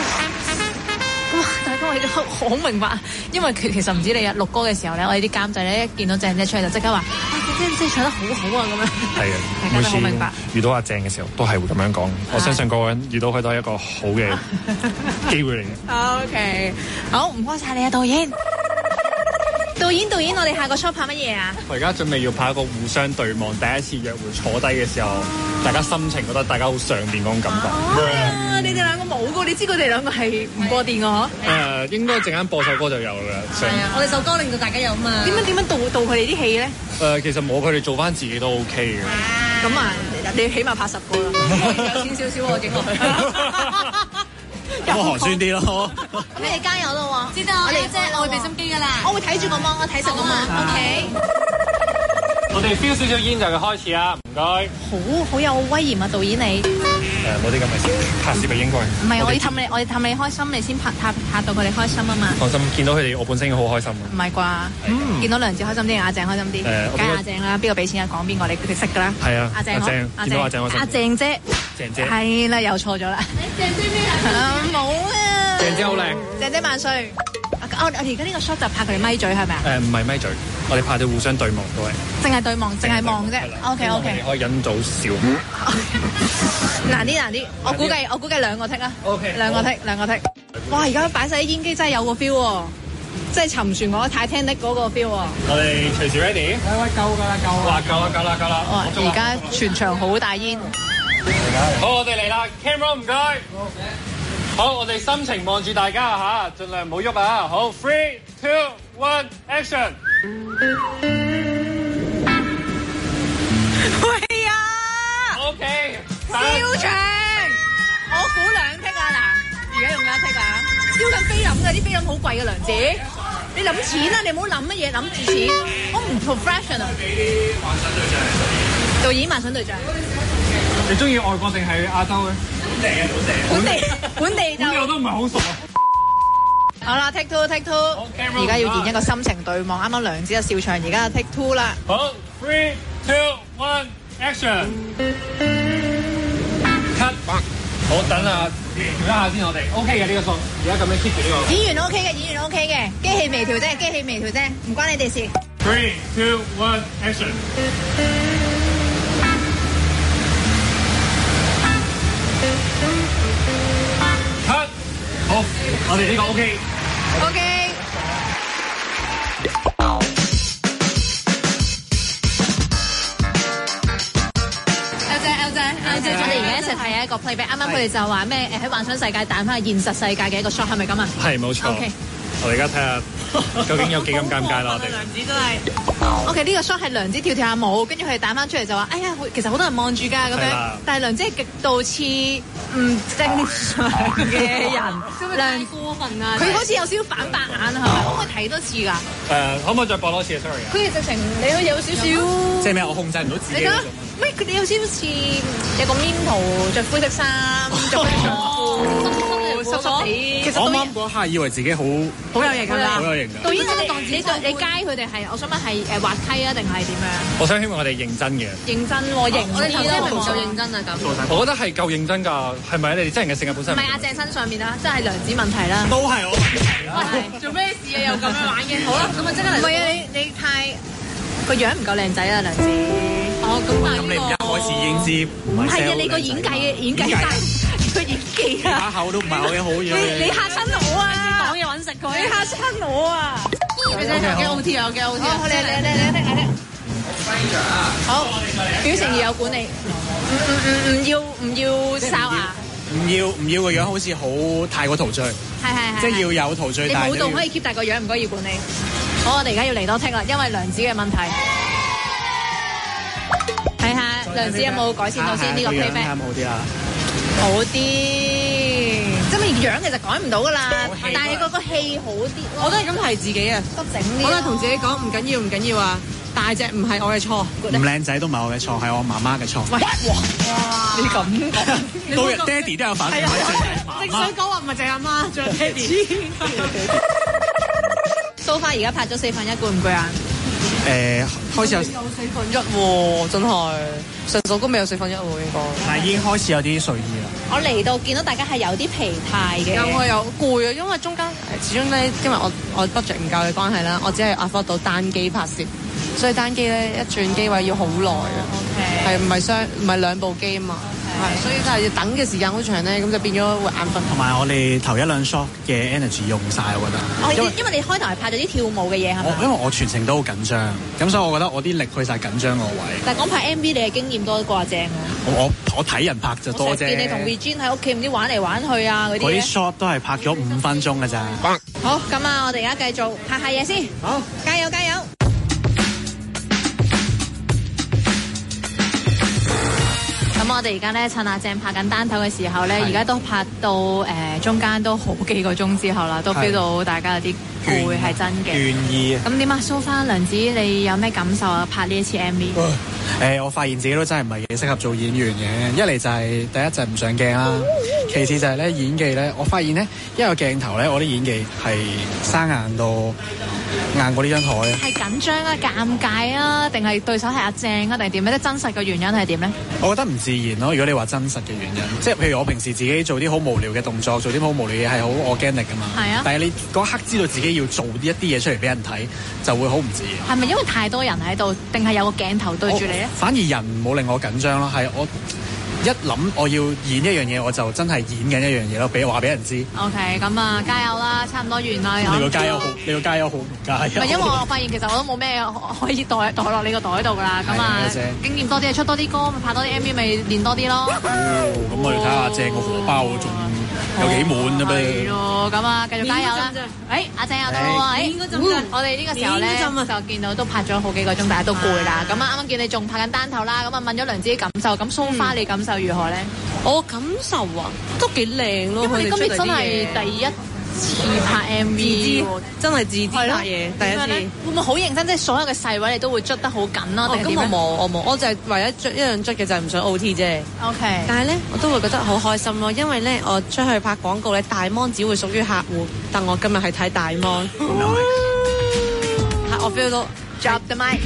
大家我好明白，因為其實唔知你錄歌嘅時候咧，我哋啲監製咧一見到鄭姐出嚟就即刻話：鄭姐唱得好好啊咁樣。係啊，大家都好明白。 遇到阿鄭嘅時候都係會咁樣講。我相信個個人遇到佢都係一個好嘅機會嚟嘅。 OK， 好，唔該晒你啊，導演。導演，我哋下個 shot 拍乜嘢啊？ 我而家準備要拍一個互相對望，第一次約會坐低嘅時候，大家心情覺得大家好上邊嗰種感覺。 你哋兩個冇㗎，你知佢哋兩個係唔過電㗎嗬？ 應該陣間播首歌就有啦。 係啊，我哋首歌令到大家有嘛。 點樣導佢哋啲戲咧？ 其實冇佢哋做翻自己都 OK 嘅。 咁啊，你起碼拍10個啦，有錢少少喎，勁落去。 咁寒酸啲咯， 你哋加油咯喎！ 知道，我哋即係我會俾心機噶啦， 我會睇住個網，我睇實個網 ，OK。 我哋 feel 少少煙就開始啦，唔該。 好有威嚴啊，導演你。 冇啲咁嘅事，拍攝咪應該。 唔係，我哋氹你開心，你先拍到佢哋開心啊嘛。 放心，見到佢哋，我本身已經好開心嘅。 唔係啩？見到梁子開心啲，阿鄭開心啲。梗係阿鄭啦，邊個俾錢啊？講邊個你識㗎啦。 係啊， 阿鄭， 見到阿鄭開心。 阿鄭姐。鄭姐。係啦，又錯咗啦。鄭姐咩啊？冇啊。 鄭姐好靚。 鄭姐萬歲。我而家呢個 shot 就拍佢哋咪嘴係咪啊？ 唔係咪嘴，我哋拍到互相對望都係。 淨係對望，淨係望啫。OK。 可以引到笑。 難啲，我估計2個剔啊。OK。兩個剔。哇！而家擺晒啲煙機真係有個 feel 喎，即係沉船嗰Titanic嗰個 feel 喎。 我哋隨時 ready。喂，夠㗎啦。夠啦。 哇！而家全場好大煙。 好，我哋嚟啦 ，camera 唔該。好，我哋心情望住大家嚇，盡量唔好喐啊！好 ，3、2、1 action！ 喂呀 ！OK， 超長，我估2剔啊嗱，而家用1剔啊，燒緊菲林㗎，啲菲林好貴嘅，梁子，你諗錢啊，你唔好諗乜嘢，諗住錢，我唔 professional。導演幻想對象。 你中意外國定係亞洲嘅？ 本地就我都唔係好熟啊。 好啦 ，take two，而家要演一個心情對望。啱啱梁子嘅笑場，而家 take two 啦。 好 ，3、2、1 action。cut。好，等啊，調一下先，我哋 OK 嘅呢個數，而家咁樣 keep 住呢個。 演員 OK 嘅，演員 OK 嘅，機器微調啫，唔關你哋事。 3、2、1 action。cut。好，我哋呢個 OK。 我哋而家一齊睇一個 playback， 啱啱佢哋就話咩喺幻想世界彈翻現實世界嘅一個 shot， 係咪咁啊？ 係冇錯。 Okay. 我哋而家睇下究竟有幾咁尷尬啦，我哋。 梁子真係。OK， 呢個 shot 係梁子跳下舞，跟住佢哋彈翻出嚟就話：哎呀，其實好多人望住㗎咁樣。但係梁子係極度似唔正常嘅人。 梁過分啊！ 佢好似有少少反白眼係咪？可唔可以睇多次㗎？ 可唔可以再播多次啊 ？Sorry 啊。 佢哋直情你佢有少少。 即係咩？我控制唔到自己。 咩？佢哋有少少似有個 mean 圖，着灰色衫，着長褲，濕濕地。其實我啱嗰下以為自己好有型㗎啦， 好有型㗎。 導演你街佢哋係，我想問係滑稽啊定係點樣？ 我想希望我哋認真嘅。 認真喎，認我哋頭先係咪唔夠認真啊？咁我覺得係夠認真㗎，係咪？你哋真人嘅性格本身唔係阿鄭身上面啦，即係梁子問題啦。 都係我問題啦。 做咩事啊？又咁樣玩嘅？好啦，咁啊即刻嚟。唔係啊，你太個樣唔夠靚仔啊，梁子。哦， 咁你一開始已經知唔係啊？ 你個演技個演技把口都唔係我嘅好樣。 你嚇親我啊！ 講嘢揾食佢， 你嚇親我啊！ 你真係幾 OT 啊！幾 OT 啊！ 你好，表情要有管理，唔要哨牙， 唔要個樣好似好太過陶醉， 係， 即係要有陶醉。 你舞蹈可以 keep 大個樣，唔該要管理。好，我哋而家要嚟多剔啦，因為梁子嘅問題。睇下梁子有冇改善到先呢個 playback。 好啲啦， 好啲，即係樣其實改唔到噶啦，但係嗰個戲好啲。 我都係咁提自己啊， 得整啲。 我都係同自己講唔緊要啊，大隻唔係我嘅錯， 唔靚仔都唔係我嘅錯，係我媽媽嘅錯。 喂，哇！你咁到日爹哋都有反應， 正想講話唔係淨係阿媽，仲有爹哋。 So far而家拍咗4分1，攰唔攰啊？ 開始有 4分1喎，真係成首歌未有4分1喎，應該。 但係已經開始有啲睡意啦。 我嚟到見到大家係有啲疲態嘅。 我有攰啊，因為中間始終咧，因為我 budget 唔夠嘅關係啦，我只係 afford 到單機拍攝，所以單機咧一轉機位要好耐啊。OK。係唔係兩部機啊嘛？係，所以就係等嘅時間好長咧，咁就變咗會眼瞓。 同埋我哋頭1、2 shot 嘅 energy 用晒，我覺得。 因為你開頭係拍咗啲跳舞嘅嘢係咪？ 因為我全程都好緊張，咁所以我覺得我啲力去晒緊張個位。 但係講拍 MV 你係經驗多過阿鄭啊？ 我睇人拍就多啫。 見你同 Regine 喺屋企唔知玩嚟玩去啊嗰啲。 嗰啲 shot 都係拍咗5分鐘㗎咋。 好，咁啊，我哋而家繼續拍下嘢先。 好， 加油！咁我哋而家咧趁阿鄭拍緊單頭嘅時候咧，而家都拍到中間都好幾個鐘之後啦，都 feel 到大家有啲攰係真嘅。 願意。 咁點啊？蘇翻梁子，你有咩感受啊？拍呢一次 MV？ 我發現自己都真係唔係幾適合做演員嘅。一嚟就係第一就係唔上鏡啦，其次就係咧演技咧，我發現咧一個鏡頭咧，我啲演技係生硬到硬過呢張台。係緊張啊、尷尬啊，定係對手係阿鄭啊，定係點咧？即係真實嘅原因係點咧？ 我覺得唔自然咯。如果你話真實嘅原因，即係譬如我平時自己做啲好無聊嘅動作，做啲好無聊嘅嘢係好 organic 噶嘛。係啊。但係你嗰刻知道自己要做一啲嘢出嚟俾人睇，就會好唔自然。係咪因為太多人喺度，定係有個鏡頭對住你咧？反而人冇令我緊張咯，係我一諗我要演一樣嘢，我就真係演緊一樣嘢咯，俾話俾人知。OK， 咁啊，加油啦，差唔多完啦。你個加油好，你個加油好唔加油？唔係，因為我發現其實我都冇咩可以袋落你個袋度噶啦。咁啊，經驗多啲，出多啲歌，拍多啲 MV，咪練多啲咯。咁我哋睇下鄭個荷包仲有幾滿啊？係咯，咁啊，繼續加油啦！阿鄭又到喎，我哋呢個時候咧就見到都拍咗好幾個鐘，大家都攰啦。咁啊，啱啱見你仲拍緊單頭啦，咁啊問咗梁子啲感受，咁蘇花你感受如何咧？我感受啊，都幾靚咯。因為你今日真係第一自拍 MV， 真係自拍嘢，第一次。 會唔會好認真？即係所有嘅細位你都會捽得好緊啦？ 咁我冇，我就係唯一一樣捽嘅就係唔想 OT 啫。 OK， 但係咧我都會覺得好開心咯，因為咧我出去拍廣告咧，大 mon 只會屬於客戶，但我今日係睇大 mon。我 feel 到 drop the mic。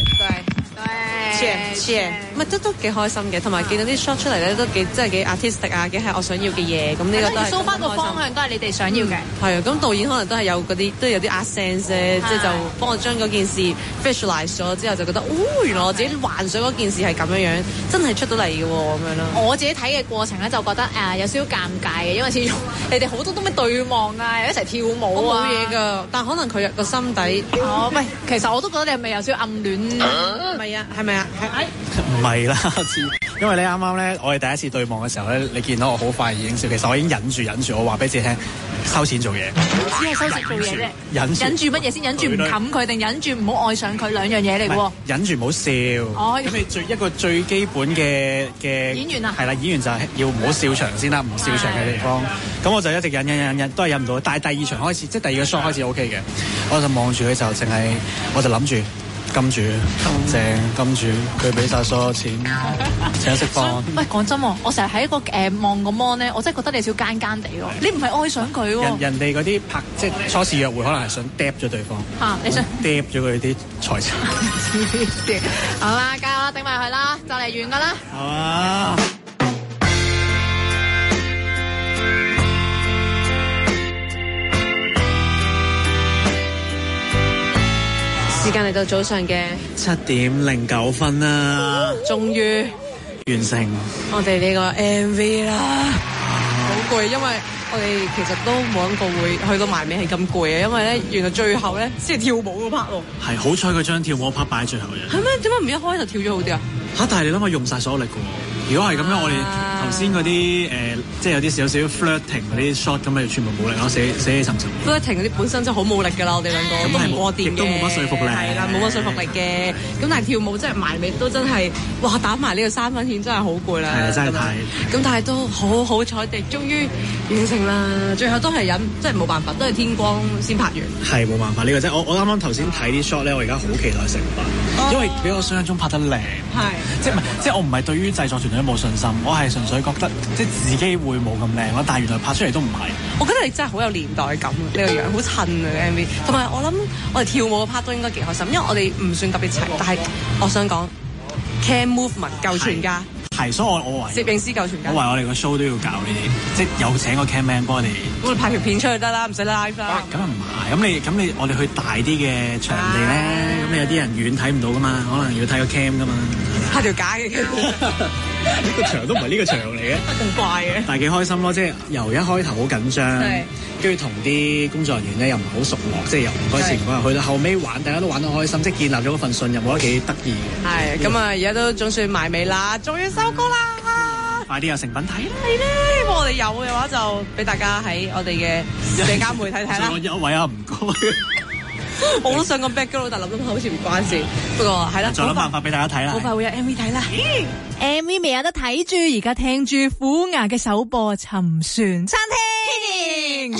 cheer，唔係都幾開心嘅，同埋見到啲 shot 出嚟咧都幾真係幾 artistic 啊，幾係我想要嘅嘢，咁呢個都係。蘇巴個方向都係你哋想要嘅。係啊，咁導演可能都係有嗰啲都有啲 art sense 咧，即係就幫我將嗰件事 visualize 咗之後，就覺得原來我自己幻想嗰件事係咁樣樣，真係出到嚟嘅喎咁樣咯。 我自己睇嘅過程咧就覺得有少少尷尬嘅，因為始終你哋好多都咩對望啊，又一齊跳舞啊。 冇嘢㗎，但可能佢個心底。 喂，其實我都覺得你係咪有少少暗戀？ 唔係啊，係咪啊？ 唔係啦，因為咧啱啱咧，我哋第一次對望嘅時候咧，你見到我好快已經笑，其實我已經忍住，我話俾自己聽，收錢做嘢。 只係收錢做嘢啫。忍住乜嘢先？忍住唔冚佢定忍住唔好愛上佢，兩樣嘢嚟喎。忍住唔好笑。咁你一個最基本嘅演員啊，係啦，演員就係要唔好笑場先啦，唔笑場嘅地方。咁我就一直忍，都係忍唔到。但係第二場開始，即係第二個 shot 開始 OK 嘅，我就望住佢就淨係，我就諗住。金主正金主，佢俾晒所有錢請食飯。 喂，講真喎，我成日喺一個望個 mon 咧，我真係覺得你少奸奸地喎。你唔係愛上佢喎。人哋嗰啲拍即係初次約會，可能係想 dap 咗對方。你想 dap 咗佢啲財產。好啦，加油啦，頂埋佢啦，就嚟完噶啦。好啊。 時間嚟到早上嘅 7:09啦， 終於完成我哋呢個 MV 啦。好攰，因為我哋其實都冇諗過會去到埋尾係咁攰啊，因為咧原來最後咧先係跳舞嗰 part 喎。係好彩佢將跳舞 part 擺喺最後嘅。係咩？點解唔一開頭跳咗好啲啊？但係你諗下用晒所有力嘅喎。如果係咁樣，我哋頭先嗰啲即係有啲少少 flirting 嗰啲 shot 咁咪全部冇力咯，死氣沉沉。flirting 嗰啲本身真係好冇力㗎啦，我哋兩個都唔過電嘅，亦都冇乜說服力。係啦，冇乜說服力嘅。咁但係跳舞真係埋尾都真係，哇！打埋呢個三分線真係好攰啦。係啊，真係太。咁但係都好彩地，終於完成啦。最後都係忍，即係冇辦法，都係天光先拍完。係冇辦法呢個真係，我啱啱頭先睇啲 shot 咧，我而家好期待成品，因為比我想象中拍得靚。係。即係我唔係對於製作團隊冇信心，我係純粹覺得即係自己會冇咁靚咯，但係原來拍出嚟都唔係。我覺得你真係好有年代感啊！呢個樣好襯啊 MV， 同埋我諗我哋跳舞嘅 part 都應該幾開心，因為我哋唔算特別齊，但係我想講 cam movement 夠全家。係，所以我話攝影師夠全家。我話我哋個 show 都要搞呢啲，即係有請個 cam man 幫我哋。咁我哋拍條片出去得啦，唔使 live 啦。咁又唔係，咁你我哋去大啲嘅場地咧，咁你有啲人遠睇唔到噶嘛，可能要睇個 cam 噶嘛。拍條假嘅 cam。呢個場都唔係呢個場嚟嘅，咁怪嘅。但係幾開心咯，即係由一開頭好緊張，跟住同啲工作人員咧又唔係好熟絡，即係又唔該前嗰日去到後尾玩，大家都玩得開心，即係建立咗嗰份信任，我覺得幾得意嘅。係咁啊，而家都總算埋尾啦，終於收工啦！快啲有成品睇啦！係咧，如果我哋有嘅話就俾大家喺我哋嘅社交媒體睇啦。我有位啊，唔該。我都想個 background，但諗諗好似唔關事。不過係啦，再諗辦法俾大家睇啦。好快會有 MV 睇啦。MV 未有得睇住，而家聽住虎牙嘅首播《沉船餐廳》。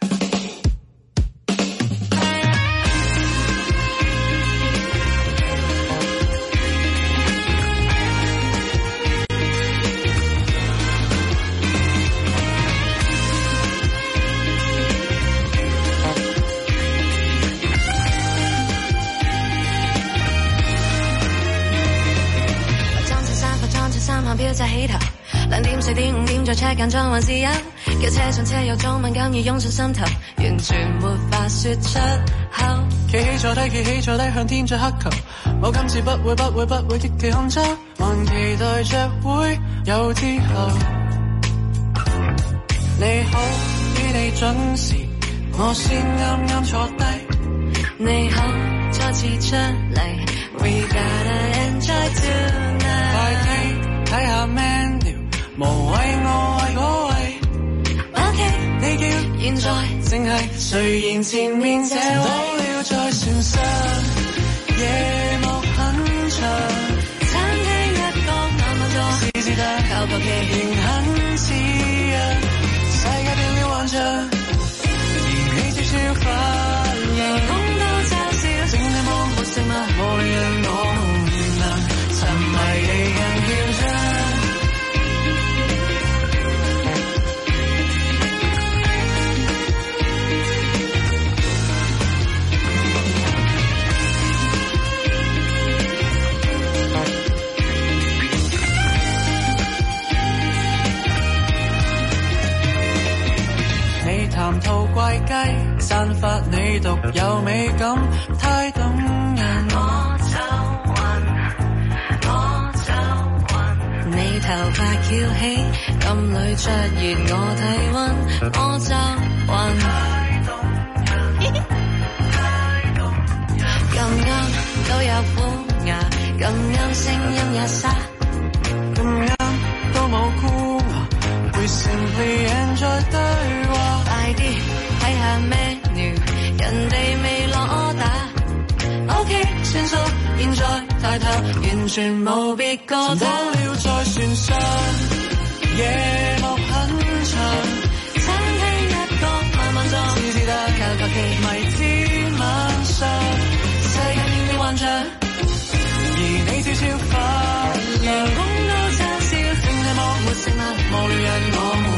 標誌起頭，2點4點5點再 check 緊裝還是有，叫車上車有種敏感要湧上心頭，完全沒法說出口。企起坐低向天再乞求，我今次不會極其看錯，還期待着會有之後。你好，與你準時，我先啱坐低。你好，再次出嚟 ，We gotta enjoy tonight。睇下 menu， 無謂我為嗰位。OK， 你叫現在，淨係誰言前面這位？到了在船上，夜幕很長，餐廳一個慢座，試得靠個劇情很似樣，世界變了幻象。 談吐怪雞，散發你獨有美感，太動人。我就暈， 你頭髮翹起，暗裏灼熱我體溫，我就暈。太動人，太動人。咁啱都有虎牙，咁啱聲音也沙， 咁啱都冇箍牙。We simply enjoy 對話， 快啲睇下 menu， 人哋未落 order。OK， 算數，現在抬頭，完全冇別個。 到了在船上，夜幕很長， 餐廳一角慢慢裝， 只知得求其迷天晚上，世界變了幻象，而你悄悄發亮， 陽光都嘲笑， 正係幕沒食物，無聊人我。